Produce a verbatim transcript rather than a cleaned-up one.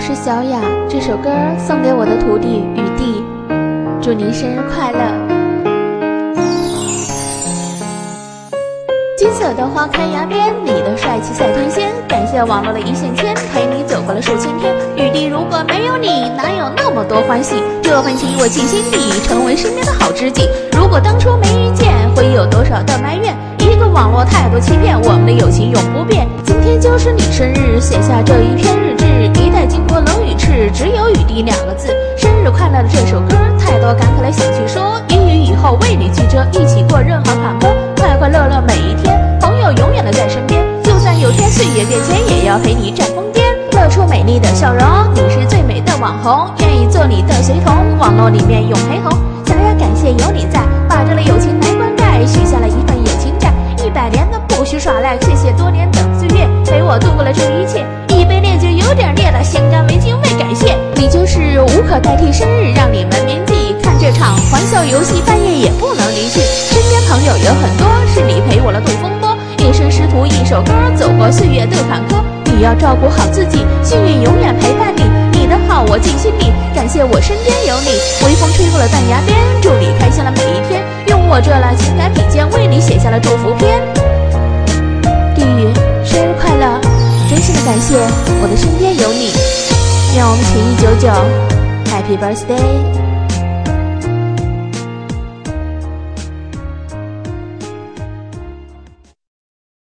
是小雅，这首歌送给我的徒弟雨弟，祝您生日快乐。金色的花开崖边，你的帅气赛天仙，感谢网络的一线牵，陪你走过了数千天。雨弟如果没有你，哪有那么多欢喜？这份情我记心底，成为身边的好知己。如果当初没遇见，会有多少的埋怨？一个网络太多欺骗，我们的友情永不变。今天就是你生日，写下这一篇日志，一代经过冷与赤，只有雨弟两个字。生日快乐的这首歌，太多感慨了想去说，一语以后为你记着，一起过任何坎坷，快快乐乐每一天，朋友永远的在身边，就算有天岁月变迁，也要陪你站疯癫，乐出美丽的笑容。你是最美的网红，愿意做你的随从，网络里面永陪红。小雅感谢有你在，把这类友情来灌溉，许下了一份友情债，一百年的不许耍赖，谢谢多年的岁月陪我度过了这一切。一杯烈酒有点烈了，先干为敬为感谢，你就是无可代替生日，让你们铭记。看这场欢笑游戏，半夜也不能离去。身边朋友有很多，是你陪我了度风波，一生师徒一首歌，走过岁月的坎坷。你要照顾好自己，幸运永远陪伴你，你的好我记心里，感谢我身边有你。微风吹过了断崖边，祝你开心了每一天，用我这来情感笔尖为你写下了祝福篇。地狱生日快乐，真心的感谢我的身边有你，愿我们情谊久久， Happy birthday。